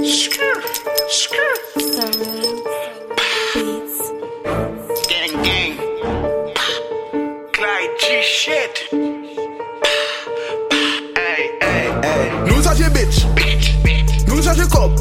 Gang gang. Clyde G shit. Hey. Nous ça j'ai bitch. Nous ça j'ai cop.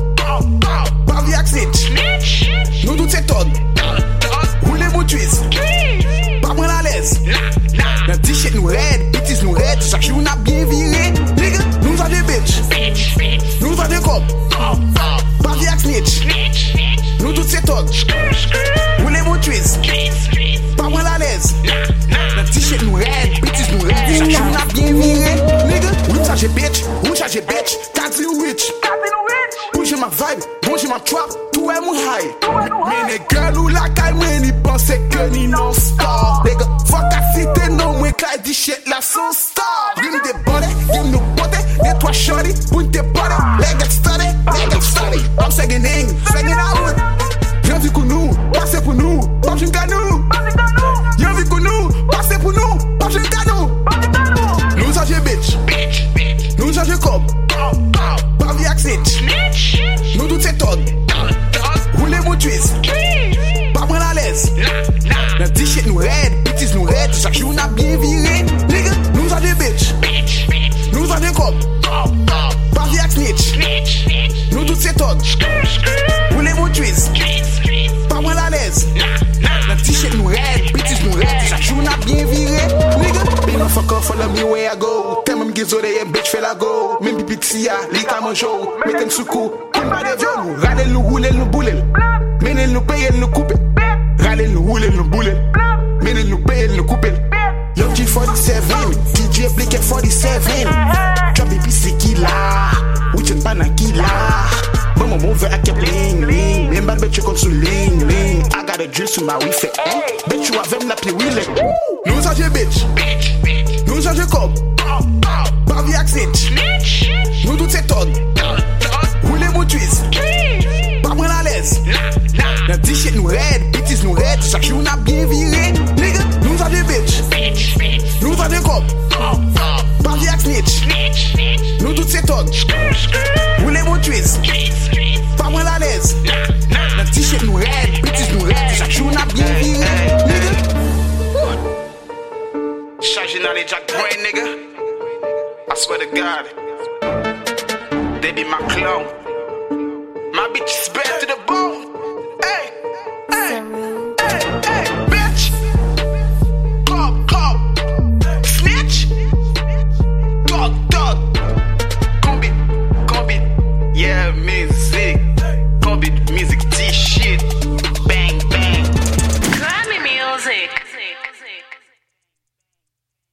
Pas vie snitch. Nous toutes ces tonnes. Roulez mon twist. Pas prendre à l'aise. Notre t-shirt nous raide, bitches nous raide. Chaque jour on a bien viré. Nigga, nous ça des bitch. Nous ça des cop. Pas vie snitch. Nous toutes ces tonnes. Roulez mon twist. Pas prendre à l'aise. Notre t-shirt nous raide, bitches nous raide. Chaque jour on a bien viré. Nigga, nous ça j'ai bitch. Nous ça j'ai bitch. Taxi ou rich. Bouge ma vibe, bouge ma trap, tout est mon high. Mais les girls ou la caille, mais ni pense que ni non-star. Les gars, fuck à citer, non, moi, Clyde dit shit, la son star. Give me the body, give me the body, les trois shorty, put the body. Les gars study, I'm singing out. Y'en vu que nous, passez pour nous, pas j'en gagne nous. Y'en vu que nous, passez pour nous, pas j'en gagne nous. Nous ça j'ai bitch, nous ça j'ai cop. Pas vie snitch. Nous toutes ces tonnes. Roulez mon twist. Pas prendre à l'aise. Notre t-shirt nous raide, bitches nous raide. Chaque jour on a bien viré. Nigga, nous a des bitch. Nous a des cop. Pas vie snitch. Nous toutes ces tonnes. Roulez mon twist. Pas prendre à l'aise. Notre t-shirt nous raide, bitches nous raide. Chaque jour on a bien viré. Nigga, be my fucker, follow me where I go. Tell me gizo de bitch fait la go. Même pipi ya, li ka manjou. Mettez sous coup. Kim pas de viol, râlez nous, roulez nous, boulez. Menez nous, payez nous, coupez. Râlez nous, roulez nous, boulez. Menez nous, payez nous, coupez. Young G47, DJ Blick 47. Drop it, c'est qui là? Which and pana qui là? Bon, mon mauvais à bling, bling. Même bad bitch, contre sous ling, ling. I got a drill sous ma wifi. Bitch, you have them la pli wheeling. Nous ça j'ai bitch. Nous ça j'ai cop. Pas vie snitch. Nous toutes ces tonnes. Roulez mon twist. Pas prendre à l'aise. Notre t-shirt nous raide, bitches nous raide. Chaque jour on a bien viré. Nigga, nous a des bitch. Nous a des cop. Pas vie snitch. Nous toutes ces tonnes. Roulez mon twist. Pas prendre à l'aise. Notre t-shirt nous raide, bitches nous raide. Chaque jour on a bien viré. Nigga. Chargé dans les Jack Brain, nigga. I swear to God. They be my clone. My bitch is bad to the bone. Hey, bitch. Cop. Snitch. Dog. Combit. Yeah, music. Combit, music, T-shit.